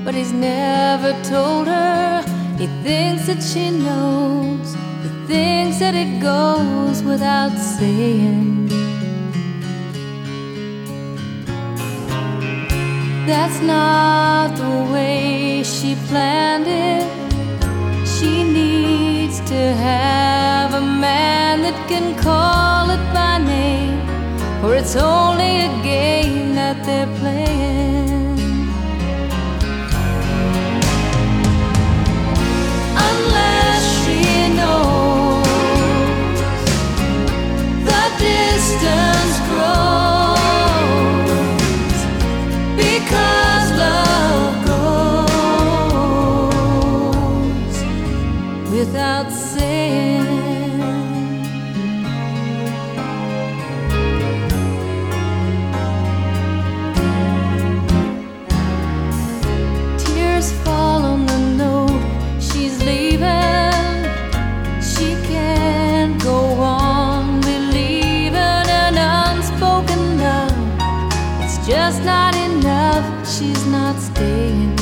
but he's never told her. He thinks that she knows, he thinks that it goes without saying. That's not the way she planned it. She needs to have a man that can call it by name, or it's only a game that they're playing. Unless she knows the distance grows, because love goes without saying. Tears fall on the note, she's leaving. She can't go on believing an unspoken love. It's just not enough, she's not staying.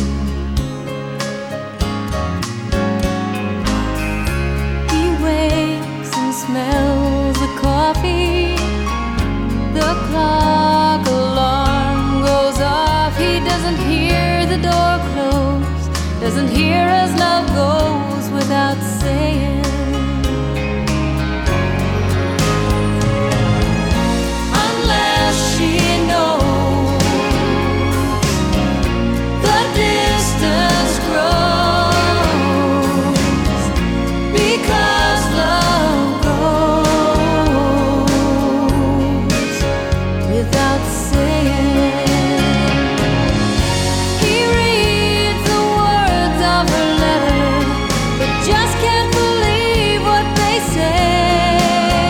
He wakes and smells the coffee. The clock alarm goes off. He doesn't hear the door close, doesn't hear as love goes without saying. Unless she knows the distance grows, because love goes without saying. He reads the words of her letter, but just can't believe what they say.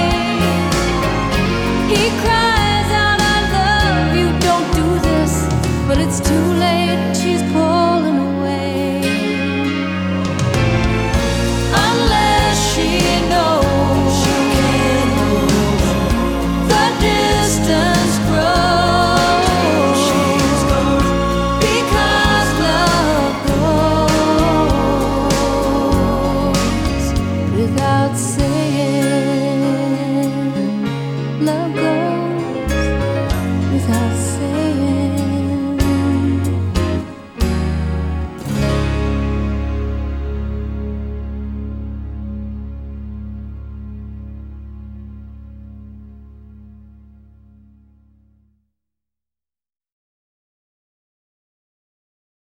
He cries out, I love you, don't do this, but it's too late, she's poor.